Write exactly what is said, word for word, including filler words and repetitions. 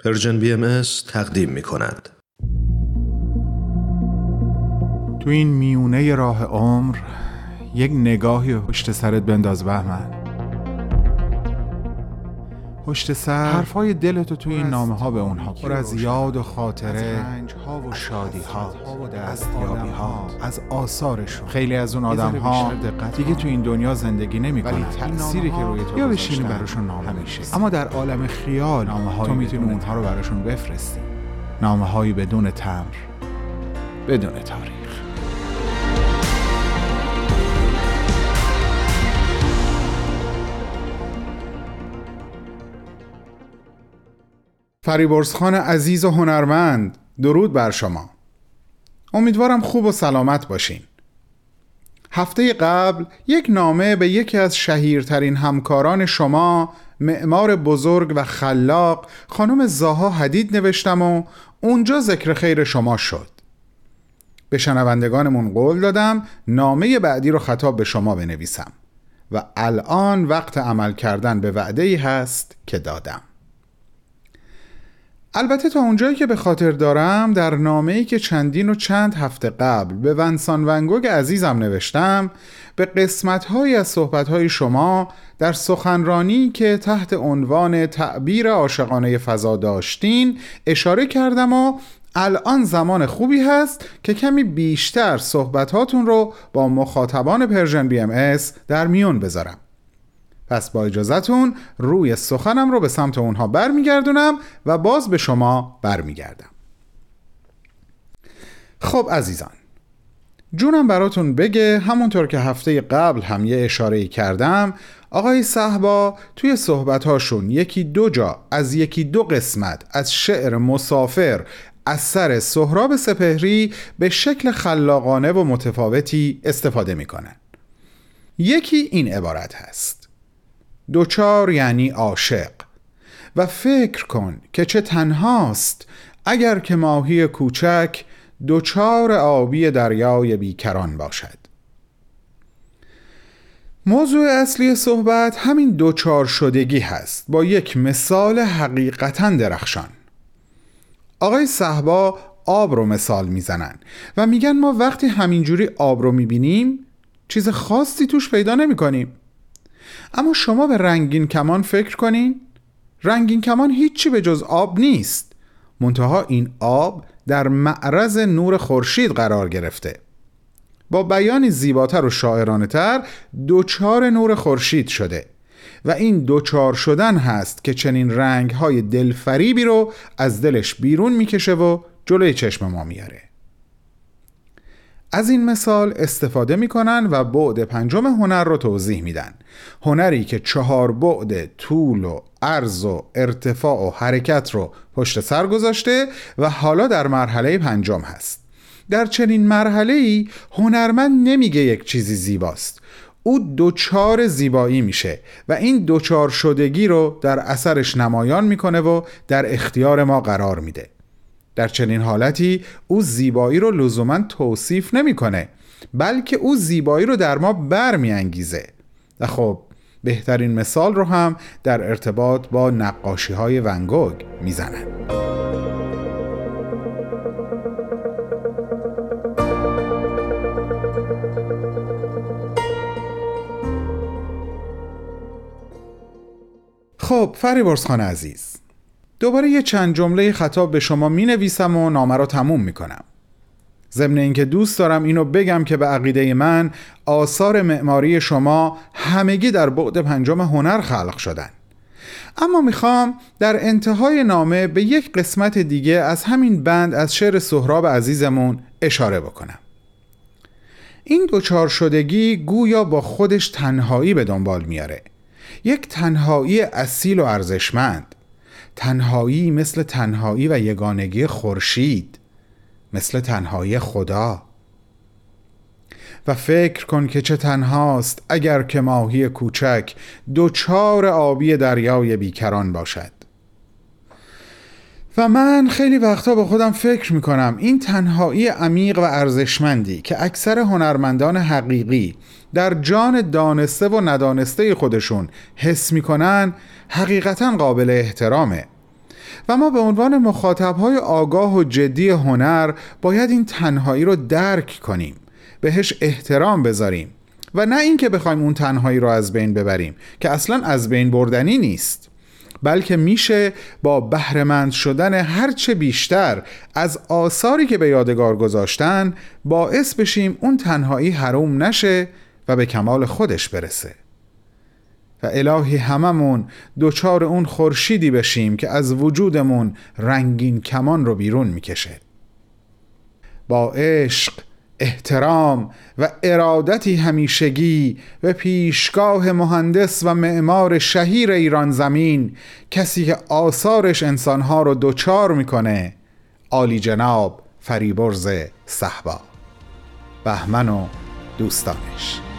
پرژن بی ام اس تقدیم می کند. تو این میونه راه عمر یک نگاهی پشت سرت بنداز بهمن. پشت سر حرفای دلتو توی این نامه ها به اونها پر از یاد و خاطره، از رنج ها و شادی ها، از دستیابی ها، از آثارشون. خیلی از اون آدم ها دیگه تو این دنیا زندگی نمی کنن، ولی تأثیری که روی تو یا بشینی براشون نامه همیشه. اما در عالم خیال تو میتونی اونها رو براشون بفرستی. نامه هایی بدون تمر، بدون تاریخ. فریبرزخان عزیز و هنرمند، درود بر شما. امیدوارم خوب و سلامت باشین. هفته قبل یک نامه به یکی از شهیرترین همکاران شما، معمار بزرگ و خلاق خانم زاها حدید نوشتم و اونجا ذکر خیر شما شد. به شنوندگانمون قول دادم نامه بعدی رو خطاب به شما بنویسم و الان وقت عمل کردن به وعده‌ای هست که دادم. البته تا اونجایی که به خاطر دارم در نامه‌ای که چندین و چند هفته قبل به ونسان ون گوگ عزیزم نوشتم به قسمت‌هایی از صحبت‌های شما در سخنرانی که تحت عنوان تعبیر عاشقانه فضا داشتین اشاره کردم و الان زمان خوبی هست که کمی بیشتر صحبتاتون رو با مخاطبان پرژن بی ام اس در میون بذارم. پس با اجازتون روی سخنم رو به سمت اونها برمیگردونم و باز به شما برمیگردم. خب عزیزان، جونم براتون بگه همونطور که هفته قبل هم یه اشاره‌ای کردم، آقای صحبا توی صحبتاشون یکی دو جا از یکی دو قسمت از شعر مسافر اثر سهراب سپهری به شکل خلاقانه و متفاوتی استفاده میکنن. یکی این عبارت هست: دوچار یعنی عاشق و فکر کن که چه تنهاست اگر که ماهی کوچک دوچار آبی دریای بیکران باشد. موضوع اصلی صحبت همین دوچار شدگی هست با یک مثال حقیقتاً درخشان. آقای صحبا آب رو مثال میزنن و میگن ما وقتی همینجوری آب رو میبینیم چیز خاصی توش پیدا نمی کنیم. اما شما به رنگین کمان فکر کنین. رنگین کمان هیچی به جز آب نیست، منتها این آب در معرض نور خورشید قرار گرفته. با بیانی زیباتر و شاعرانه تر دوچار نور خورشید شده و این دوچار شدن هست که چنین رنگ‌های دلفریبی رو از دلش بیرون میکشه و جلوی چشم ما میاره. از این مثال استفاده میکنن و بعد پنجم هنر رو توضیح میدن. هنری که چهار بعد طول و عرض و ارتفاع و حرکت رو پشت سر گذاشته و حالا در مرحله پنجم هست. در چنین مرحله‌ای هنرمند نمیگه یک چیزی زیباست، او دوچار زیبایی میشه و این دوچار شدگی رو در اثرش نمایان میکنه و در اختیار ما قرار میده. در چنین حالتی او زیبایی رو لزوما توصیف نمیکنه، بلکه او زیبایی رو در ما برمیانگیزه. و خب بهترین مثال رو هم در ارتباط با نقاشی های ون گوگ میزنن. خب فریبرزخان عزیز، دوباره یه چند جمله خطاب به شما می نویسم و نامه رو تموم می کنم. ضمن اینکه دوست دارم اینو بگم که به عقیده من آثار معماری شما همگی در بعد پنجم هنر خلق شدن. اما میخوام در انتهای نامه به یک قسمت دیگه از همین بند از شعر سهراب عزیزمون اشاره بکنم. این دوچار شدگی گویا با خودش تنهایی به دنبال میاره، یک تنهایی اصیل و ارزشمند، تنهایی مثل تنهایی و یگانگی خورشید، مثل تنهایی خدا. و فکر کن که چه تنهاست اگر که ماهی کوچک دوچار آبی دریای بیکران باشد. و من خیلی وقتا با خودم فکر میکنم این تنهایی عمیق و ارزشمندی که اکثر هنرمندان حقیقی در جان دانسته و ندانسته خودشون حس میکنن حقیقتا قابل احترامه و ما به عنوان مخاطبهای آگاه و جدی هنر باید این تنهایی رو درک کنیم، بهش احترام بذاریم و نه اینکه بخوایم اون تنهایی رو از بین ببریم که اصلا از بین بردنی نیست، بلکه میشه با بهره‌مند شدن هرچه بیشتر از آثاری که به یادگار گذاشتن باعث بشیم اون تنهایی حروم نشه و به کمال خودش برسه و الهی هممون دوچار اون خورشیدی بشیم که از وجودمون رنگین کمان رو بیرون میکشه. با عشق، احترام و ارادتی همیشگی به پیشگاه مهندس و معمار شهیر ایران زمین، کسی که آثارش انسانها رو دوچار میکنه، عالی جناب فریبرز صهبا. بهمن و دوستانش.